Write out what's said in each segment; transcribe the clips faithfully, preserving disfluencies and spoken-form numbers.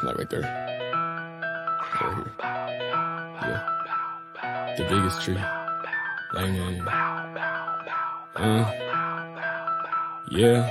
Like right there. Right here. Yeah. The biggest tree. Like, man. Uh. Yeah.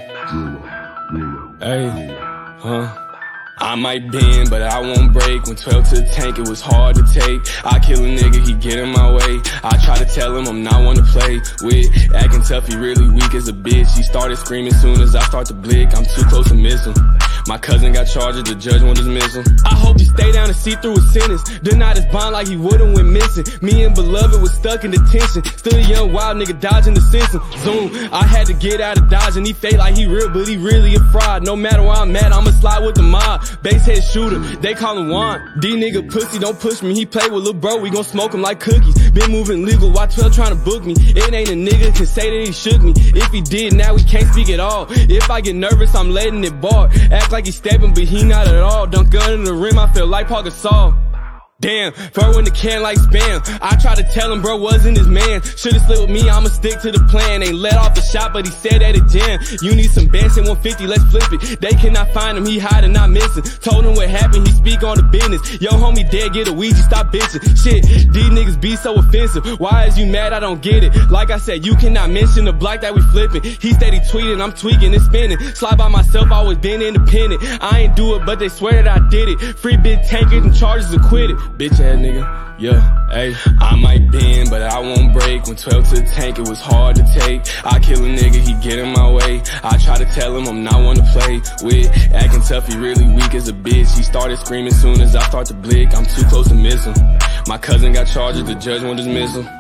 Hey. Huh. I might bend, but I won't break. When twelve to the tank, it was hard to take. I kill a nigga, he get in my way. I try to tell him I'm not one to play with. Acting tough, he really weak as a bitch. He started screaming soon as I start to blick. I'm too close to miss him. My cousin got charges, the judge won't dismiss him. I hope he stay down and see through his sentence. Denied his bond like he wouldn't went missing. Me and Beloved was stuck in detention. Still a young wild nigga dodging the system. Zoom, I had to get out of Dodge and he fake like he real, but he really a fraud. No matter where I'm at, I'ma slide with the mob. Basehead shooter, they call him Juan. D nigga pussy, don't push me. He play with lil' bro, we gon' smoke him like cookies. Been moving legal, why twelve trying to book me? It ain't a nigga can say that he shook me. If he did, now he can't speak at all. If I get nervous, I'm letting it bar. Act like he's stepping, but he not at all. Dunk gun in the rim, I feel like Paul Gasol. Damn, throw in the can like spam. I tried to tell him bro wasn't his man. Should've slid with me, I'ma stick to the plan. Ain't let off the shot, but he said at a jam. You need some bands in one fifty, let's flip it. They cannot find him, he hiding, not missing. Told him what happened, he speak on the business. Yo homie dead, get a Ouija, stop bitching. Shit, these niggas be so offensive. Why is you mad? I don't get it. Like I said, you cannot mention the block that we flipping. He steady tweeting, I'm tweaking and spinning. Slide by myself, always been independent. I ain't do it, but they swear that I did it. Free big tankers and charges acquitted. Bitch ass nigga, yeah, ayy. I might bend, but I won't break. When twelve to the tank, it was hard to take. I kill a nigga, he get in my way. I try to tell him I'm not one to play with. Acting tough, he really weak as a bitch. He started screaming soon as I start to blick. I'm too close to miss him. My cousin got charges, the judge won't dismiss him.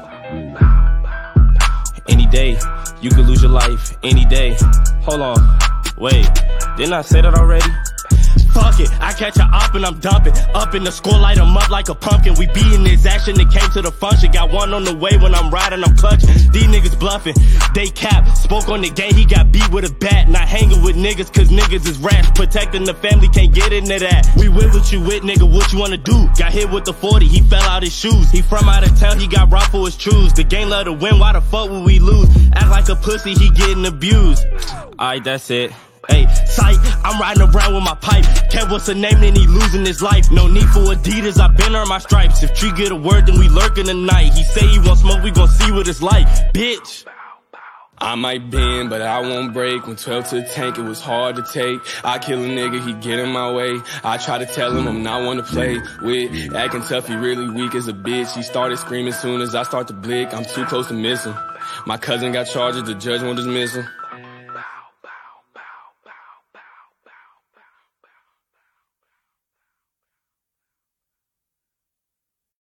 Any day, you could lose your life, any day. Hold on, wait, didn't I say that already? Fuck it, I catch a op and I'm dumping. Up in the score, light him up like a pumpkin. We be in this action, it came to the function. Got one on the way when I'm riding, I'm clutching. These niggas bluffing, they cap. Spoke on the game, he got beat with a bat. Not hanging with niggas, cause niggas is rats. Protecting the family, can't get into that. We with what you with, nigga, what you wanna do? Got hit with the forty, he fell out his shoes. He from out of town, he got robbed for his truths. The game love to win, why the fuck would we lose? Act like a pussy, he getting abused. Alright, that's it. Hey, sight, I'm riding around with my pipe. Kev, what's the name, then he losing his life. No need for Adidas, I been earned my stripes. If Tree get a word, then we lurking tonight. He say he want smoke, we gon' see what it's like, bitch. I might bend, but I won't break. When twelve to the tank, it was hard to take. I kill a nigga, he get in my way. I try to tell him I'm not one to play with. Acting tough, he really weak as a bitch. He started screaming soon as I start to blick. I'm too close to miss him. My cousin got charges, the judge won't dismiss him.